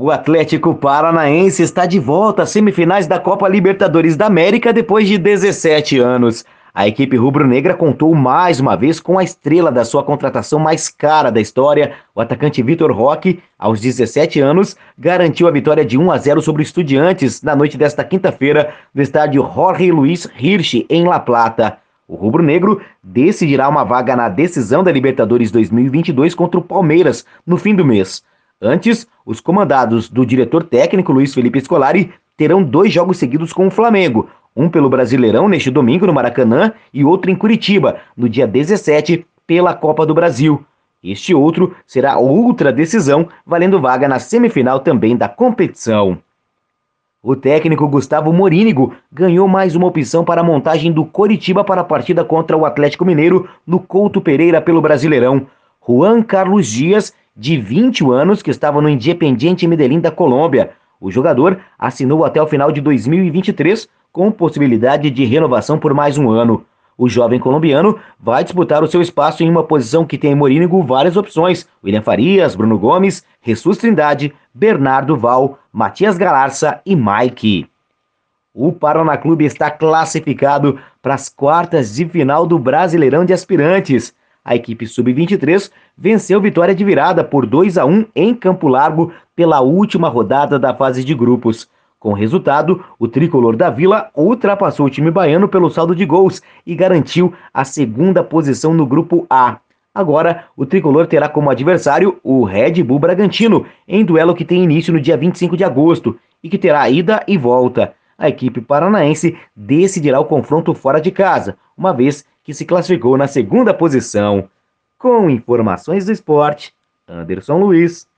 O Atlético Paranaense está de volta às semifinais da Copa Libertadores da América depois de 17 anos. A equipe rubro-negra contou mais uma vez com a estrela da sua contratação mais cara da história, o atacante Vitor Roque, aos 17 anos, garantiu a vitória de 1-0 sobre o Estudiantes na noite desta quinta-feira no estádio Jorge Luiz Hirsch, em La Plata. O rubro-negro decidirá uma vaga na decisão da Libertadores 2022 contra o Palmeiras no fim do mês. Antes, os comandados do diretor técnico Luiz Felipe Scolari terão 2 jogos seguidos com o Flamengo, um pelo Brasileirão neste domingo no Maracanã e outro em Curitiba, no dia 17, pela Copa do Brasil. Este outro será outra decisão, valendo vaga na semifinal também da competição. O técnico Gustavo Morínigo ganhou mais uma opção para a montagem do Coritiba para a partida contra o Atlético Mineiro no Couto Pereira pelo Brasileirão. Juan Carlos Dias, de 21 anos, que estava no Independiente Medellín da Colômbia. O jogador assinou até o final de 2023, com possibilidade de renovação por mais um ano. O jovem colombiano vai disputar o seu espaço em uma posição que tem em Morínigo várias opções: William Farias, Bruno Gomes, Jesus Trindade, Bernardo Val, Matias Galarça e Mike. O Paraná Clube está classificado para as quartas de final do Brasileirão de Aspirantes. A equipe sub-23 venceu vitória de virada por 2-1 em Campo Largo pela última rodada da fase de grupos. Com o resultado, o tricolor da Vila ultrapassou o time baiano pelo saldo de gols e garantiu a segunda posição no grupo A. Agora, o tricolor terá como adversário o Red Bull Bragantino, em duelo que tem início no dia 25 de agosto e que terá ida e volta. A equipe paranaense decidirá o confronto fora de casa, uma vez que se classificou na segunda posição. Com informações do esporte, Anderson Luiz.